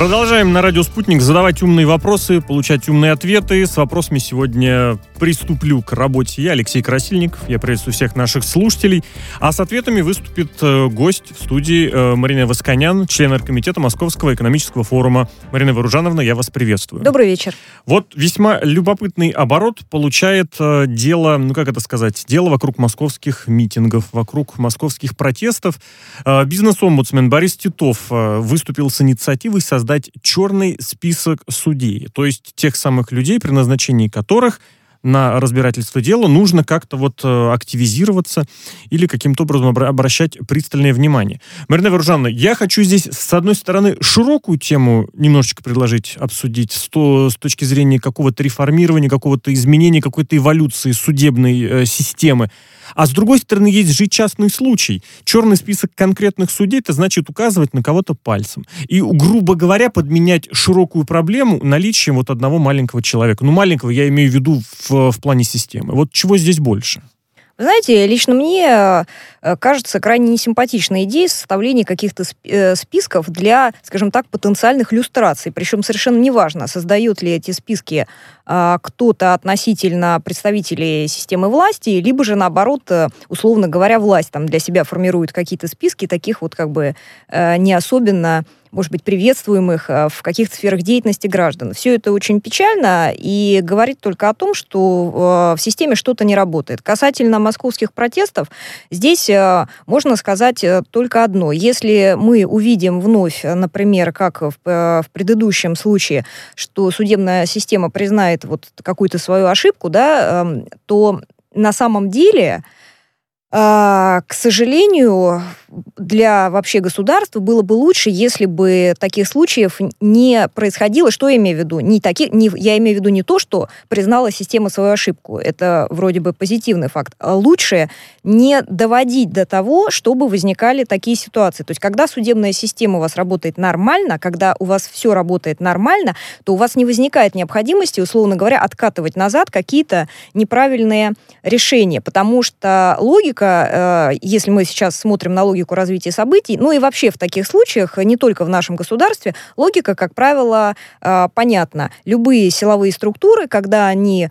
Продолжаем на радио «Спутник» задавать умные вопросы, получать умные ответы. С вопросами сегодня приступлю к работе я, Алексей Красильников. Я приветствую всех наших слушателей. А с ответами выступит гость в студии Марина Восканян, член оргкомитета Московского экономического форума. Марина Варужановна, я вас приветствую. Добрый вечер. Вот весьма любопытный оборот получает дело, дело вокруг московских митингов, вокруг московских протестов. Бизнес-омбудсмен Борис Титов выступил с инициативой создать черный список судей, то есть тех самых людей, при назначении которых на разбирательство дела нужно как-то активизироваться или каким-то образом обращать пристальное внимание. Марина Варужановна, я хочу здесь, с одной стороны, широкую тему немножечко предложить, обсудить с точки зрения какого-то реформирования, какого-то изменения, какой-то эволюции судебной системы. А с другой стороны, есть же частный случай. Черный список конкретных судей, это значит указывать на кого-то пальцем. И, грубо говоря, подменять широкую проблему наличием одного маленького человека. Маленького я имею в виду в плане системы. Вот чего здесь больше? Вы знаете, лично мне кажется крайне несимпатичной идеей составления каких-то списков для, скажем так, потенциальных люстраций. Причем совершенно неважно, создает ли эти списки кто-то относительно представителей системы власти, либо же, наоборот, условно говоря, власть для себя формирует какие-то списки таких не особенно, может быть, приветствуемых в каких-то сферах деятельности граждан. Все это очень печально и говорит только о том, что в системе что-то не работает. Касательно московских протестов, здесь можно сказать только одно. Если мы увидим вновь, например, как в предыдущем случае, что судебная система признает какую-то свою ошибку, то на самом деле, к сожалению, для вообще государства было бы лучше, если бы таких случаев не происходило. Что я имею в виду? Я имею в виду не то, что признала система свою ошибку. Это вроде бы позитивный факт. А лучше не доводить до того, чтобы возникали такие ситуации. То есть, когда судебная система у вас работает нормально, когда у вас все работает нормально, то у вас не возникает необходимости, условно говоря, откатывать назад какие-то неправильные решения. Потому что логика, если мы сейчас смотрим на логику развития событий, и вообще в таких случаях, не только в нашем государстве, логика, как правило, понятна. Любые силовые структуры, когда они,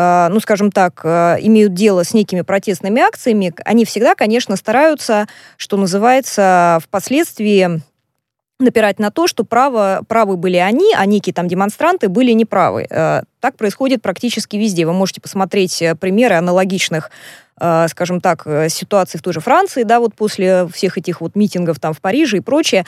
имеют дело с некими протестными акциями, они всегда, конечно, стараются, что называется, впоследствии напирать на то, что правы были они, а некие демонстранты были неправы. Так происходит практически везде. Вы можете посмотреть примеры аналогичных, ситуаций в той же Франции, после всех этих митингов в Париже и прочее.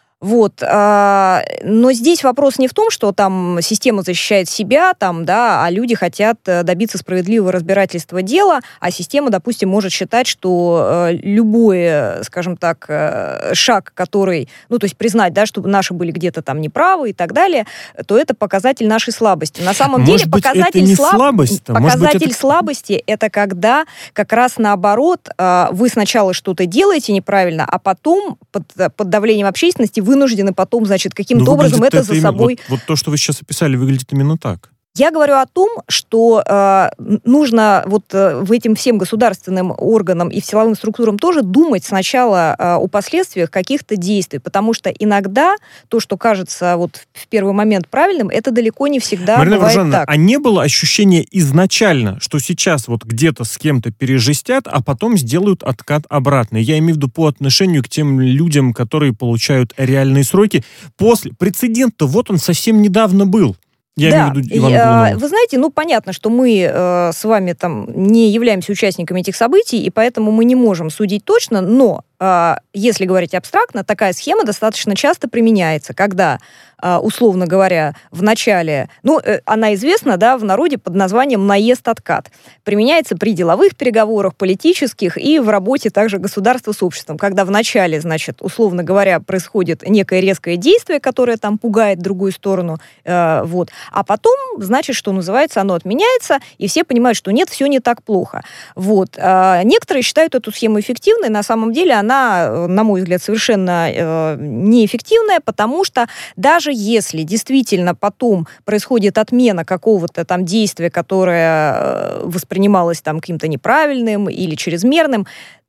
Но здесь вопрос не в том, что система защищает себя, а люди хотят добиться справедливого разбирательства дела, а система, допустим, может считать, что любой, шаг, который, признать, что наши были где-то неправы и так далее, то это показатель нашей слабости. На самом деле показатель слабости это когда как раз наоборот вы сначала что-то делаете неправильно, а потом под давлением общественности вынуждены потом, каким-то образом это за собой... Вот то, что вы сейчас описали, выглядит именно так. Я говорю о том, что нужно этим всем государственным органам и силовым структурам тоже думать сначала о последствиях каких-то действий, потому что иногда то, что кажется в первый момент правильным, это далеко не всегда Марина бывает Варужановна, так. А не было ощущения изначально, что сейчас где-то с кем-то пережестят, а потом сделают откат обратно? Я имею в виду по отношению к тем людям, которые получают реальные сроки. Прецедент-то он совсем недавно был. Я имею в виду Ивана Голунова. Вы знаете, понятно, что мы с вами не являемся участниками этих событий, и поэтому мы не можем судить точно, но если говорить абстрактно, такая схема достаточно часто применяется, когда, условно говоря, в начале, она известна, в народе под названием наезд-откат. Применяется при деловых переговорах, политических и в работе также государства с обществом, когда в начале, условно говоря, происходит некое резкое действие, которое пугает другую сторону, а потом, что называется, оно отменяется, и все понимают, что нет, все не так плохо. Некоторые считают эту схему эффективной, на самом деле она, на мой взгляд, совершенно неэффективная, потому что даже если действительно потом происходит отмена какого-то действия, которое воспринималось каким-то неправильным или чрезмерным,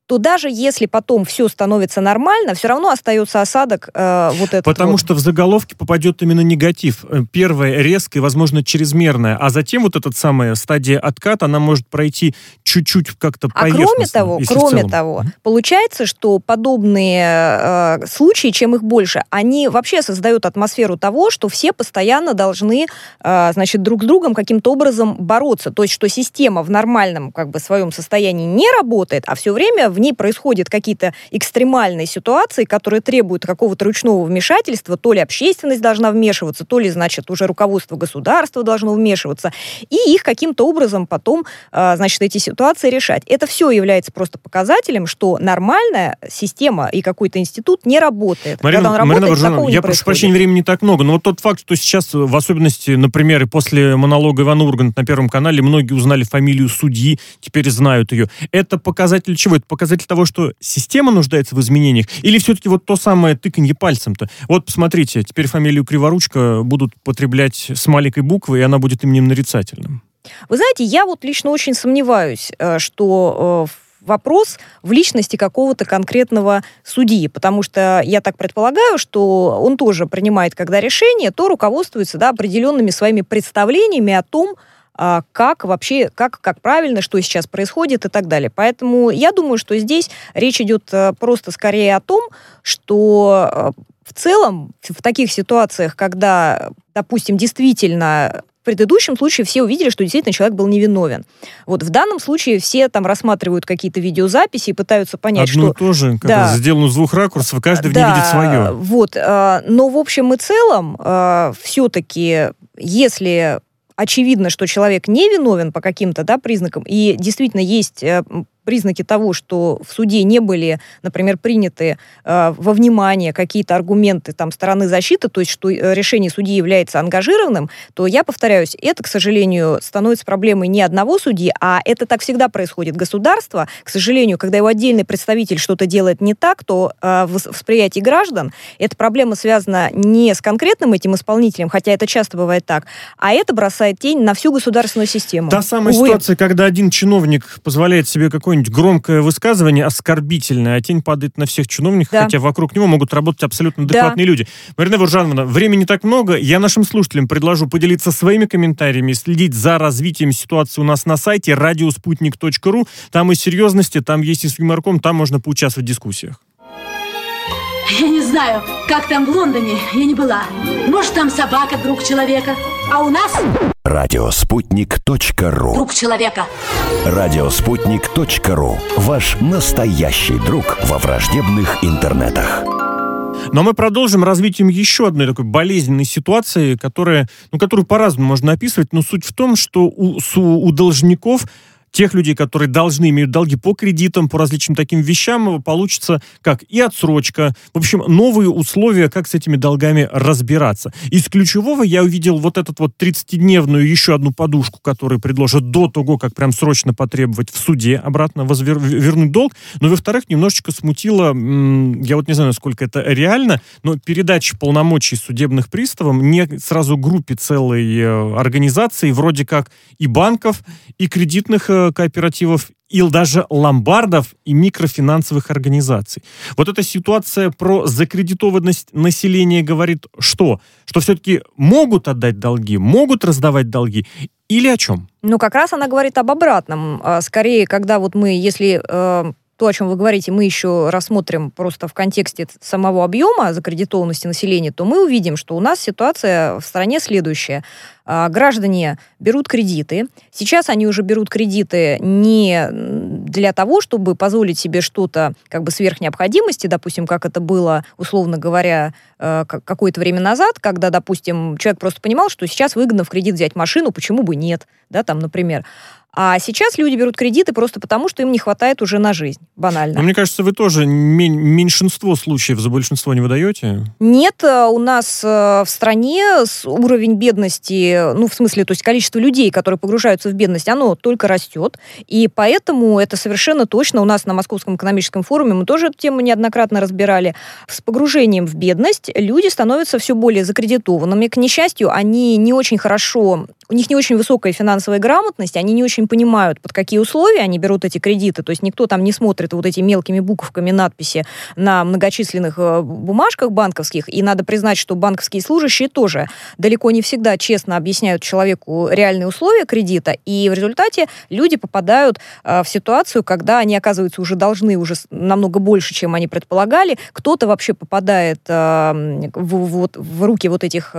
то даже если потом все становится нормально, все равно остается осадок вот этот. Потому что в заголовке попадет именно негатив. Первое резкое, возможно, чрезмерное, а затем вот эта самая стадия отката, она может пройти чуть-чуть как-то поверхностно. Кроме того, получается, что подобные случаи, чем их больше, они вообще создают атмосферу того, что все постоянно должны, друг с другом каким-то образом бороться. То есть, что система в нормальном своем состоянии не работает, а все время в ней происходят какие-то экстремальные ситуации, которые требуют какого-то ручного вмешательства, то ли общественность должна вмешиваться, то ли, уже руководство государства должно вмешиваться, и их каким-то образом потом, эти ситуации решать. Это все является просто показателем, что нормальная система и какой-то институт не работает. Марина, Когда он работает, такого не я прошу прощения, времени не так много, но вот тот факт, что сейчас, в особенности, например, и после монолога Ивана Урганта на Первом канале, многие узнали фамилию судьи, теперь знают ее. Это показатель чего? Это показатель того, что система нуждается в изменениях? Или все-таки вот то самое тыканье пальцем-то? Вот, посмотрите, теперь фамилию Криворучка будут употреблять с маленькой буквы, и она будет именем нарицательным. Вы знаете, я вот лично очень сомневаюсь, что вопрос в личности какого-то конкретного судьи, потому что я так предполагаю, что он тоже принимает, когда решение, то руководствуется определенными своими представлениями о том, как вообще, как правильно, что сейчас происходит и так далее. Поэтому я думаю, что здесь речь идет просто скорее о том, что в целом в таких ситуациях, когда, допустим, действительно в предыдущем случае все увидели, что действительно человек был невиновен. Вот в данном случае все там рассматривают какие-то видеозаписи и пытаются понять, одно и то же, сделано с двух ракурсов, каждый в ней видит свое. Вот, но в общем и целом все-таки, если очевидно, что человек не виновен по каким-то признакам, и действительно есть признаки того, что в суде не были, например, приняты во внимание какие-то аргументы стороны защиты, то есть что решение судьи является ангажированным, то, я повторяюсь, это, к сожалению, становится проблемой не одного судьи, а это так всегда происходит. Государство, к сожалению, когда его отдельный представитель что-то делает не так, то в восприятии граждан эта проблема связана не с конкретным этим исполнителем, хотя это часто бывает так, а это бросает тень на всю государственную систему. Та самая ситуация, когда один чиновник позволяет себе какой-нибудь громкое высказывание, оскорбительное, а тень падает на всех чиновников, хотя вокруг него могут работать абсолютно адекватные люди. Марина Вуржановна, времени не так много. Я нашим слушателям предложу поделиться своими комментариями, следить за развитием ситуации у нас на сайте radiosputnik.ru. Там и серьезности, там есть и с юморком, там можно поучаствовать в дискуссиях. Я не знаю, как там в Лондоне, я не была. Может, там собака, друг человека. А у нас... Радиоспутник.ру. Друг человека. Радиоспутник.ру. Ваш настоящий друг во враждебных интернетах. Но мы продолжим развитием еще одной такой болезненной ситуации, которую по-разному можно описывать, но суть в том, что у должников, тех людей, которые имеют долги по кредитам, по различным таким вещам, получится как и отсрочка, в общем, новые условия, как с этими долгами разбираться. Из ключевого я увидел вот эту 30-дневную еще одну подушку, которую предложат до того, как прям срочно потребовать в суде обратно вернуть долг. Но, во-вторых, немножечко смутило, я не знаю, насколько это реально, но передача полномочий судебных приставам не сразу группе целой организации, вроде как и банков, и кредитных кооперативов, и даже ломбардов и микрофинансовых организаций. Вот эта ситуация про закредитованность населения говорит что? Что все-таки могут отдать долги, могут раздавать долги, или о чем? Как раз она говорит об обратном. Скорее, когда если то, о чем вы говорите, мы еще рассмотрим просто в контексте самого объема закредитованности населения, то мы увидим, что у нас ситуация в стране следующая. Граждане берут кредиты. Сейчас они уже берут кредиты не для того, чтобы позволить себе что-то сверх необходимости, допустим, как это было, условно говоря, какое-то время назад, когда, допустим, человек просто понимал, что сейчас выгодно в кредит взять машину, почему бы нет, например. А сейчас люди берут кредиты просто потому, что им не хватает уже на жизнь, банально. Но мне кажется, вы тоже меньшинство случаев за большинство не выдаете? Нет, у нас в стране уровень бедности, то есть количество людей, которые погружаются в бедность, оно только растет, и поэтому это совершенно точно. У нас на Московском экономическом форуме мы тоже эту тему неоднократно разбирали. С погружением в бедность люди становятся все более закредитованными. К несчастью, они не очень хорошо у них не очень высокая финансовая грамотность, они не очень понимают, под какие условия они берут эти кредиты, то есть никто там не смотрит вот эти мелкими буковками надписи на многочисленных бумажках банковских, и надо признать, что банковские служащие тоже далеко не всегда честно объясняют человеку реальные условия кредита, и в результате люди попадают в ситуацию, когда они, оказывается, уже должны уже намного больше, чем они предполагали, кто-то вообще попадает в руки вот этих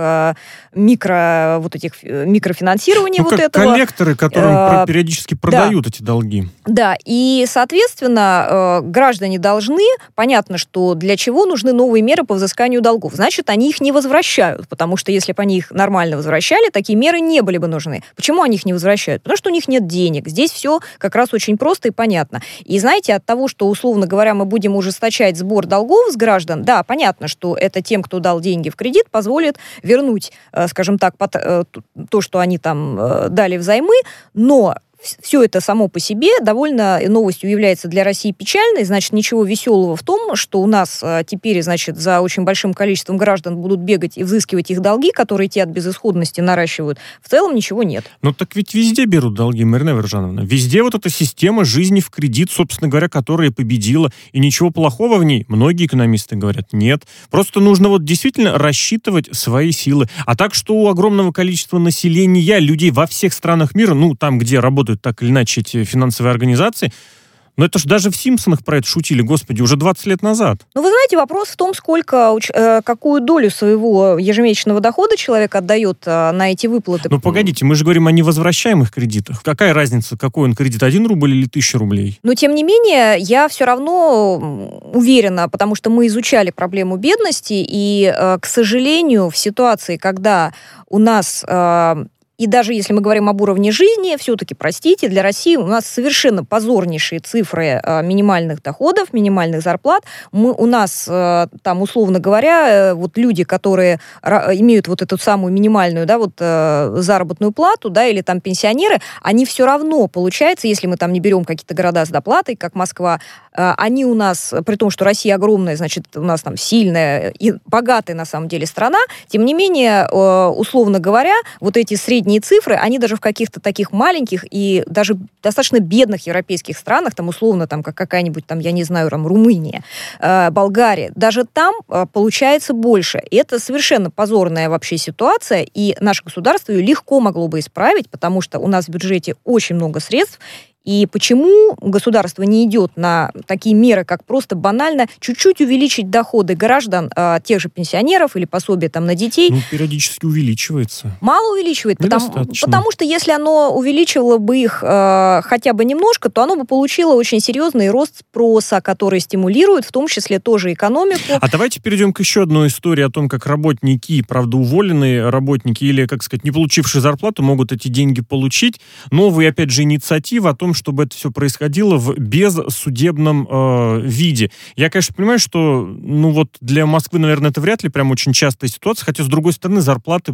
микрофинансирования ну, вот как этого. коллекторы, которым периодически продают эти долги. Да, и, соответственно, граждане должны, понятно, что для чего нужны новые меры по взысканию долгов. Значит, они их не возвращают, потому что если бы они их нормально возвращали, такие меры не были бы нужны. Почему они их не возвращают? Потому что у них нет денег. Здесь все как раз очень просто и понятно. И знаете, от того, что, условно говоря, мы будем ужесточать сбор долгов с граждан, да, понятно, что это тем, кто дал деньги в кредит, позволит вернуть, скажем так, то, что они там дали взаймы, но все это само по себе довольно новостью является для России печальной, значит, ничего веселого в том, что у нас теперь, значит, за очень большим количеством граждан будут бегать и взыскивать их долги, которые те от безысходности наращивают. В целом ничего нет. Ну так ведь везде берут долги, Марина Вержановна. Везде вот эта система жизни в кредит, собственно говоря, которая победила. И ничего плохого в ней, многие экономисты говорят, нет. Просто нужно вот действительно рассчитывать свои силы. А так, что у огромного количества населения, людей во всех странах мира, ну там, где работают так или иначе эти финансовые организации, но это ж даже в «Симпсонах» про это шутили, господи, уже 20 лет назад. Ну, вы знаете, вопрос в том, какую долю своего ежемесячного дохода человек отдает на эти выплаты. Ну, погодите, мы же говорим о невозвращаемых кредитах. Какая разница, какой он кредит, 1 рубль или 1000 рублей? Но, тем не менее, я все равно уверена, потому что мы изучали проблему бедности, и, к сожалению, в ситуации, когда у нас... И даже если мы говорим об уровне жизни, все-таки, простите, для России у нас совершенно позорнейшие цифры минимальных доходов, минимальных зарплат. У нас там, условно говоря, вот люди, которые имеют вот эту самую минимальную, да, вот заработную плату, да, или там пенсионеры, они все равно, получается, если мы там не берем какие-то города с доплатой, как Москва, они у нас, при том, что Россия огромная, значит, у нас там сильная и богатая, на самом деле, страна, тем не менее, условно говоря, вот эти средние цифры, они даже в каких-то таких маленьких и даже достаточно бедных европейских странах, там, условно, там, как какая-нибудь, там, я не знаю, там, Румыния, Болгария, даже там получается больше. И это совершенно позорная вообще ситуация, и наше государство ее легко могло бы исправить, потому что у нас в бюджете очень много средств. И почему государство не идет на такие меры, как просто банально чуть-чуть увеличить доходы граждан, тех же пенсионеров или пособия там на детей? Ну, периодически увеличивается. Мало увеличивает, потому что если оно увеличивало бы их хотя бы немножко, то оно бы получило очень серьезный рост спроса, который стимулирует в том числе тоже экономику. А давайте перейдем к еще одной истории о том, как работники, правда, уволенные работники или, как сказать, не получившие зарплату, могут эти деньги получить. Новая, опять же, инициатива о том, чтобы это все происходило в безсудебном виде. Я, конечно, понимаю, что ну вот для Москвы, наверное, это вряд ли прям очень частая ситуация, хотя, с другой стороны, зарплаты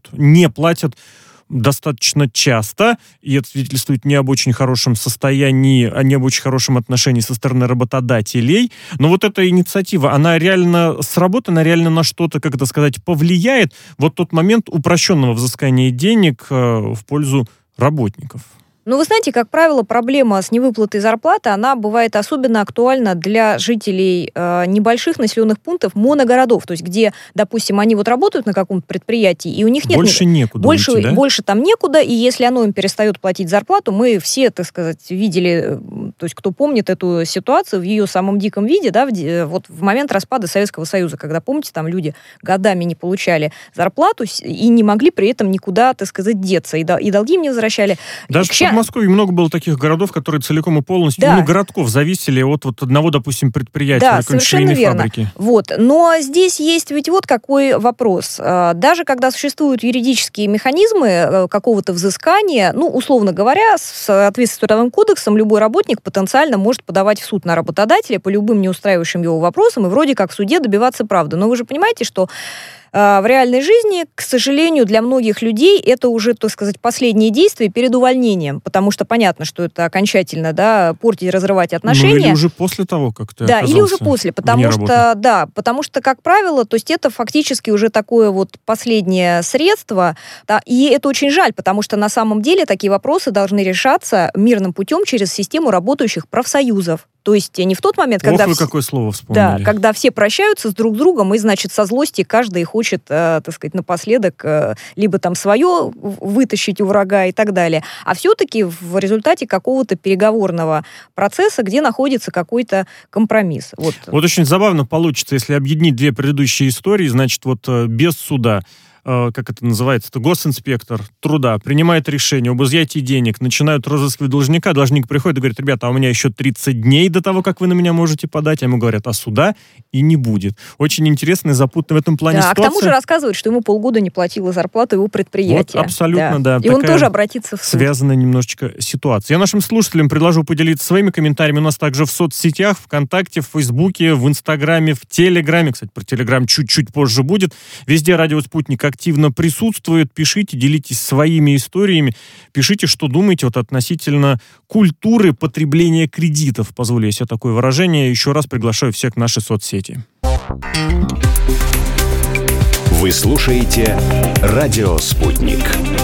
не платят достаточно часто, и это свидетельствует не об очень хорошем состоянии, а не об очень хорошем отношении со стороны работодателей. Но вот эта инициатива, она реально сработает, она реально на что-то, как это сказать, повлияет. Вот тот момент упрощенного взыскания денег в пользу работников. Ну, вы знаете, как правило, проблема с невыплатой зарплаты, она бывает особенно актуальна для жителей небольших населенных пунктов, моногородов, то есть где, допустим, они вот работают на каком-то предприятии, и у них нет... Больше некуда уйти, да? Больше там некуда, и если оно им перестает платить зарплату, мы все, так сказать, видели, то есть кто помнит эту ситуацию в ее самом диком виде, да, вот в момент распада Советского Союза, когда, помните, там люди годами не получали зарплату и не могли при этом никуда, так сказать, деться, и долги им не возвращали. Даже в Москве много было таких городов, которые целиком и полностью, городков зависели от вот одного, допустим, предприятия, да, совершенно верно. Фабрики. Вот. Но здесь есть ведь вот какой вопрос. Даже когда существуют юридические механизмы какого-то взыскания, ну, условно говоря, в соответствии с Трудовым кодексом любой работник потенциально может подавать в суд на работодателя по любым неустраивающим его вопросам и вроде как в суде добиваться правды. Но вы же понимаете, что в реальной жизни, к сожалению, для многих людей это уже, так сказать, последние действия перед увольнением, потому что понятно, что это окончательно, да, портить, разрывать отношения. Ну, или уже после того, как ты оказался или уже после, потому что, как правило, то есть это фактически уже такое вот последнее средство, да, и это очень жаль, потому что на самом деле такие вопросы должны решаться мирным путем через систему работающих профсоюзов. То есть не в тот момент, когда... Ох, вы какое слово вспомнили. Да, когда все прощаются с друг другом, и, значит, со злости каждый хочет, так сказать, напоследок либо там свое вытащить у врага и так далее. А все-таки в результате какого-то переговорного процесса, где находится какой-то компромисс. Вот очень забавно получится, если объединить две предыдущие истории, значит, вот без суда, как это называется, это госинспектор труда принимает решение об изъятии денег, начинают разыскивать должника, должник приходит и говорит: ребята, а у меня еще 30 дней до того, как вы на меня можете подать, а ему говорят: а суда и не будет. Очень интересная, запутанная в этом плане ситуация. А к тому же рассказывают, что ему полгода не платила зарплату его предприятия. Вот, абсолютно, да. И он тоже обратится в суд. Связанная немножечко ситуация. Я нашим слушателям предложу поделиться своими комментариями. У нас также в соцсетях, ВКонтакте, в Фейсбуке, в Инстаграме, в Телеграме. Кстати, про Телеграм чуть-чуть позже будет. Везде Радио Спутник активно присутствует. Пишите, делитесь своими историями. Пишите, что думаете вот относительно культуры потребления кредитов. Позволю я себе такое выражение. Еще раз приглашаю всех в наши соцсети. Вы слушаете «Радио Спутник».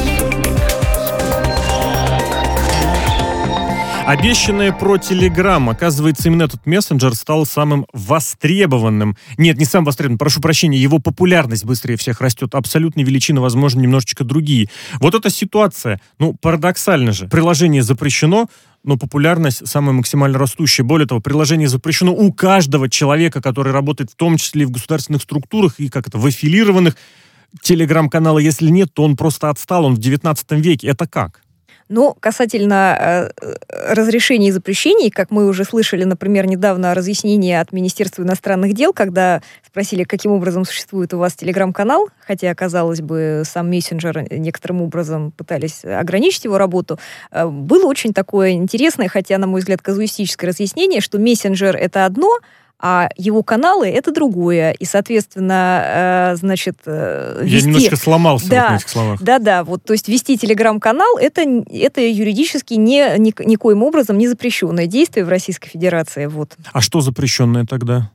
Обещанное про Telegram. Оказывается, именно этот мессенджер стал самым востребованным. Нет, не самым востребованным, прошу прощения, его популярность быстрее всех растет. Абсолютные величины, возможно, немножечко другие. Вот эта ситуация, парадоксально же. Приложение запрещено, но популярность самая максимально растущая. Более того, приложение запрещено у каждого человека, который работает в том числе и в государственных структурах, и в аффилированных. Телеграм-канала, если нет, то он просто отстал, он в 19 веке. Это как? Касательно разрешений и запрещений, как мы уже слышали, например, недавно разъяснение от Министерства иностранных дел, когда спросили, каким образом существует у вас телеграм-канал, хотя, казалось бы, сам мессенджер некоторым образом пытались ограничить его работу, было очень такое интересное, хотя, на мой взгляд, казуистическое разъяснение, что мессенджер — это одно, а его каналы — это другое. И, соответственно, вести... Я немножко сломался на этих словах. Да. То есть вести телеграм-канал — это юридически никоим образом не запрещенное действие в Российской Федерации. А что запрещенное тогда?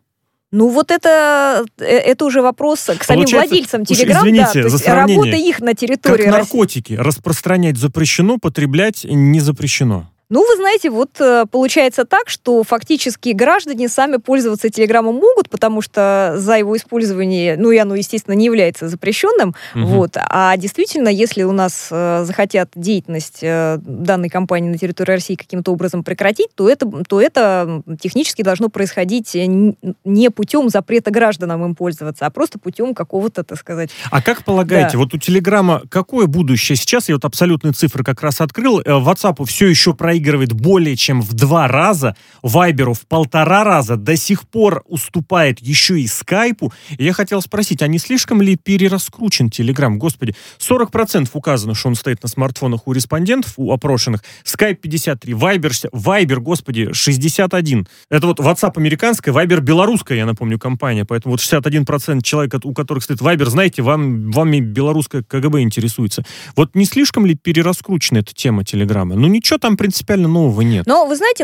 Это уже вопрос к самим владельцам Телеграм. Извините, за сравнение. Работа их на территории Как наркотики. Распространять запрещено, потреблять не запрещено. Вы знаете, получается так, что фактически граждане сами пользоваться Телеграмом могут, потому что за его использование, и оно, естественно, не является запрещенным. А действительно, если у нас захотят деятельность данной компании на территории России каким-то образом прекратить, то это технически должно происходить не путем запрета гражданам им пользоваться, а просто путем какого-то, так сказать... А как полагаете, у Телеграма какое будущее? Сейчас я абсолютные цифры как раз открыл. WhatsApp все еще проигрывает более чем в 2 раза, Вайберу в 1,5 раза, до сих пор уступает еще и Скайпу. И я хотел спросить, а не слишком ли перераскручен Телеграм? Господи, 40% указано, что он стоит на смартфонах у респондентов, у опрошенных, Скайп 53, Вайбер, господи, 61. Это WhatsApp американская, Вайбер белорусская, я напомню, компания, поэтому 61% человек, у которых стоит Вайбер, знаете, вами белорусская КГБ интересуется. Не слишком ли перераскручена эта тема Телеграма? Ничего там принципиально нового нет. Но, вы знаете,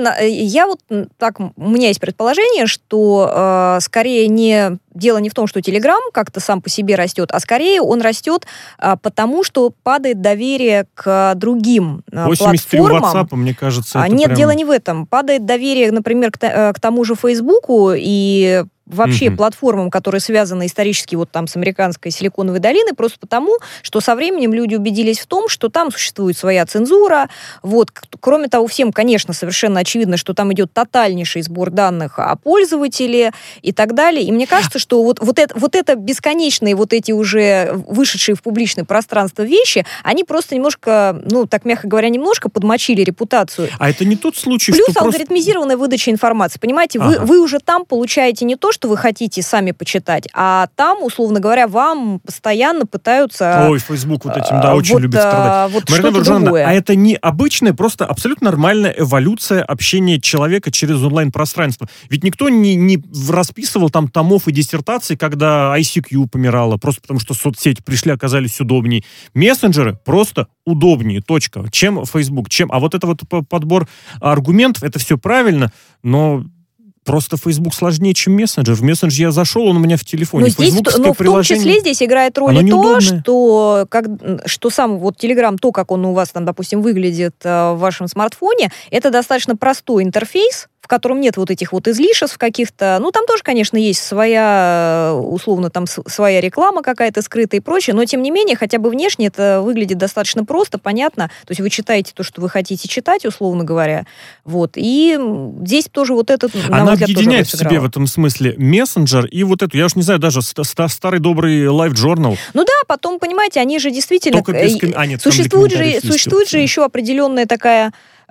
у меня есть предположение, что скорее дело не в том, что Телеграм как-то сам по себе растет, а скорее он растет потому, что падает доверие к другим 83 платформам. 83 WhatsApp, мне кажется, это Нет, дело не в этом. Падает доверие, например, к тому же Фейсбуку и вообще платформам, которые связаны исторически с американской Силиконовой долиной, просто потому, что со временем люди убедились в том, что там существует своя цензура. Кроме того, всем, конечно, совершенно очевидно, что там идет тотальнейший сбор данных о пользователе и так далее. И мне кажется, что это бесконечные эти уже вышедшие в публичное пространство вещи, они просто немножко, так мягко говоря, немножко подмочили репутацию. А это не тот случай, Плюс что алгоритмизированная выдача информации. Понимаете, вы уже там получаете не то, что вы хотите сами почитать, а там, условно говоря, вам постоянно пытаются... Ой, Facebook этим, очень любит страдать. Марина Буржановна, а это не обычная, просто абсолютно нормальная эволюция общения человека через онлайн-пространство. Ведь никто не расписывал там томов и диссертаций диссертаций, когда ICQ помирала, просто потому что соцсети пришли, оказались удобнее. Мессенджеры просто удобнее, точка. Чем Facebook, чем... А вот это вот подбор аргументов, это все правильно, но... Просто Facebook сложнее, чем мессенджер. В мессенджер я зашел, он у меня в телефоне. Но в том числе здесь играет роль и то, что сам вот Telegram, то, как он у вас там, допустим, выглядит в вашем смартфоне, это достаточно простой интерфейс, в котором нет вот этих вот излишеств каких-то. Ну, там тоже, конечно, есть своя, условно, там своя реклама какая-то скрытая и прочее, но, тем не менее, хотя бы внешне это выглядит достаточно просто, понятно. То есть вы читаете то, что вы хотите читать, условно говоря. Вот. И здесь тоже вот этот, на мой взгляд, объединяет в себе в этом смысле мессенджер и вот эту, я уж не знаю, даже старый добрый LiveJournal. Ну да, потом, понимаете, они же действительно... Существует же еще определенная такая...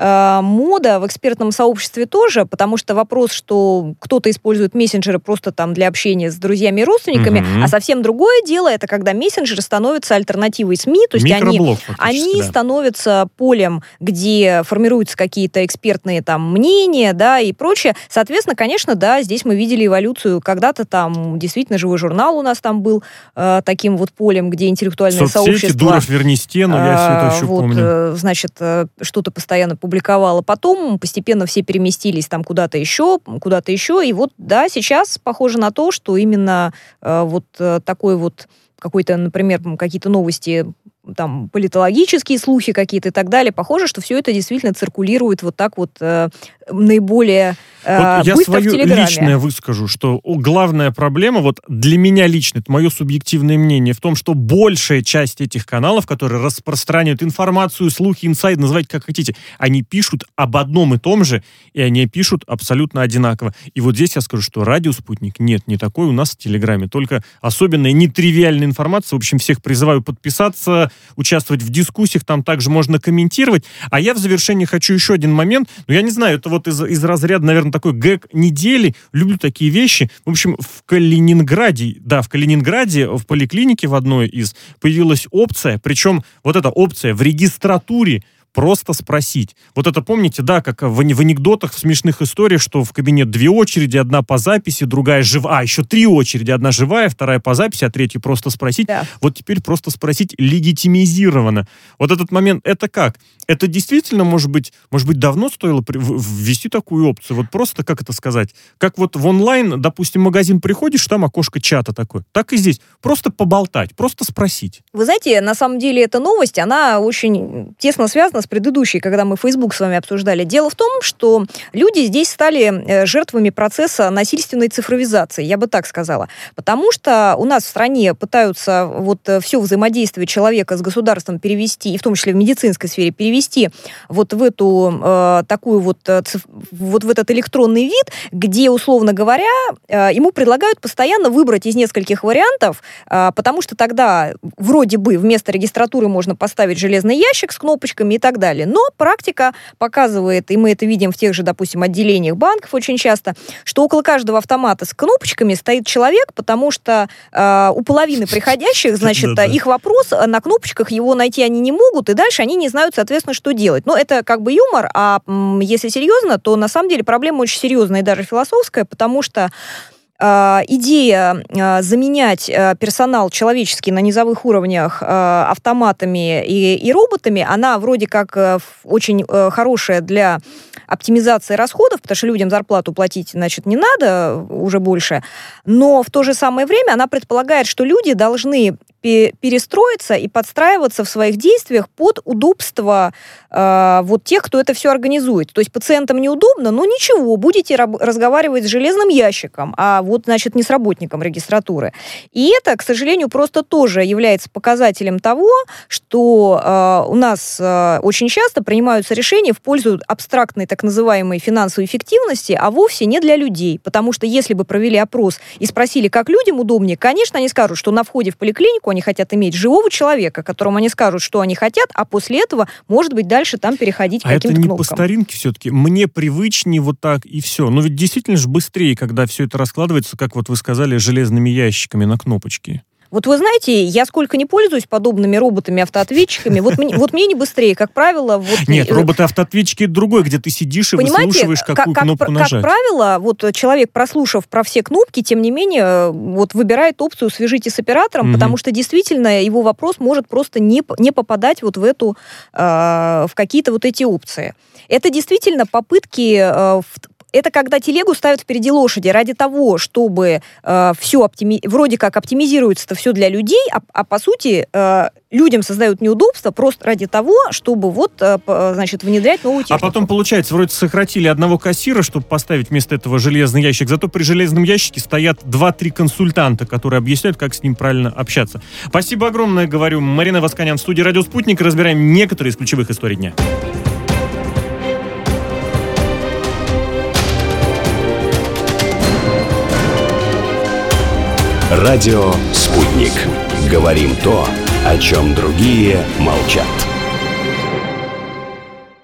мода в экспертном сообществе тоже, потому что вопрос, что кто-то использует мессенджеры просто там для общения с друзьями и родственниками, а совсем другое дело, это когда мессенджеры становятся альтернативой СМИ, то есть они становятся полем, где формируются какие-то экспертные там мнения, да, и прочее. Соответственно, конечно, да, здесь мы видели эволюцию. Когда-то там действительно живой журнал у нас там был таким вот полем, где интеллектуальное сообщество... Дуров, верни стену, я все это еще помню. Значит, что-то постоянно публиковала. Потом постепенно все переместились там куда-то еще. И вот, да, сейчас похоже на то, что именно вот такой вот какой-то, например, какие-то новости, там, политологические слухи какие-то и так далее, похоже, что все это действительно циркулирует вот так вот наиболее вот я быстро в Телеграме. Я свое личное выскажу, что главная проблема, вот для меня лично, это мое субъективное мнение, в том, что большая часть этих каналов, которые распространяют информацию, слухи, инсайды, называйте как хотите, они пишут об одном и том же, и они пишут абсолютно одинаково. И вот здесь я скажу, что радио «Спутник» нет, не такой у нас в Телеграме, только особенная нетривиальная информация. В общем, всех призываю подписаться, участвовать в дискуссиях, там также можно комментировать. А я в завершении хочу еще один момент, но я не знаю, это вот из разряда, наверное, такой гэг недели. Люблю такие вещи. В общем, в Калининграде, в поликлинике в одной из появилась опция, причем вот эта опция в регистратуре просто спросить. Вот это помните, да, как в анекдотах, в смешных историях, что в кабинет 2 очереди, одна по записи, другая живая, еще 3 очереди, одна живая, вторая по записи, а третья просто спросить. Да. Вот теперь просто спросить легитимизированно. Вот этот момент, это как? Это действительно, может быть, давно стоило ввести такую опцию? Вот просто, как это сказать? Как вот в онлайн, допустим, магазин приходишь, там окошко чата такое. Так и здесь. Просто поболтать, просто спросить. Вы знаете, на самом деле эта новость, она очень тесно связана с предыдущей, когда мы Facebook с вами обсуждали. Дело в том, что люди здесь стали жертвами процесса насильственной цифровизации, я бы так сказала. Потому что у нас в стране пытаются вот все взаимодействие человека с государством перевести, и в том числе в медицинской сфере, перевести вот в эту такую вот в этот электронный вид, где, условно говоря, ему предлагают постоянно выбрать из нескольких вариантов, потому что тогда вроде бы вместо регистратуры можно поставить железный ящик с кнопочками и так далее. Но практика показывает, и мы это видим в тех же, допустим, отделениях банков очень часто, что около каждого автомата с кнопочками стоит человек, потому что у половины приходящих, значит, их вопрос на кнопочках, его найти они не могут, и дальше они не знают, соответственно, что делать. Но это как бы юмор, а если серьезно, то на самом деле проблема очень серьезная и даже философская, потому что идея заменять персонал человеческий на низовых уровнях автоматами и роботами, она вроде как очень хорошая для оптимизации расходов, потому что людям зарплату платить, значит, не надо уже больше, но в то же самое время она предполагает, что люди должны перестроиться и подстраиваться в своих действиях под удобство вот тех, кто это все организует. То есть пациентам неудобно, но ничего, будете разговаривать с железным ящиком, а вот, значит, не с работником регистратуры. И это, к сожалению, просто тоже является показателем того, что у нас очень часто принимаются решения в пользу абстрактной так называемой финансовой эффективности, а вовсе не для людей. Потому что если бы провели опрос и спросили, как людям удобнее, конечно, они скажут, что на входе в поликлинику они хотят иметь живого человека, которому они скажут, что они хотят, а после этого, может быть, дальше там переходить к каким-то кнопкам. А это не по старинке все-таки? Мне привычнее вот так и все. Но ведь действительно же быстрее, когда все это раскладывается, как вот вы сказали, железными ящиками на кнопочки. Вот вы знаете, я сколько не пользуюсь подобными роботами-автоответчиками, вот мне не быстрее, как правило... Нет, роботы-автоответчики — это другое, где ты сидишь и выслушиваешь, какую кнопку нажать. Как правило, вот человек, прослушав про все кнопки, тем не менее, вот выбирает опцию «свяжите с оператором», потому что действительно его вопрос может просто не попадать вот в какие-то вот эти опции. Это действительно попытки... Это когда телегу ставят впереди лошади ради того, чтобы все вроде как оптимизируется все для людей, а по сути людям создают неудобства просто ради того, чтобы внедрять новую технику. А потом, получается, вроде сократили одного кассира, чтобы поставить вместо этого железный ящик, зато при железном ящике стоят 2-3 консультанта, которые объясняют, как с ним правильно общаться. Спасибо огромное, говорю. Марина Восканян в студии «Радио Спутник». Разбираем некоторые из ключевых историй дня. Радио «Спутник». Говорим то, о чем другие молчат.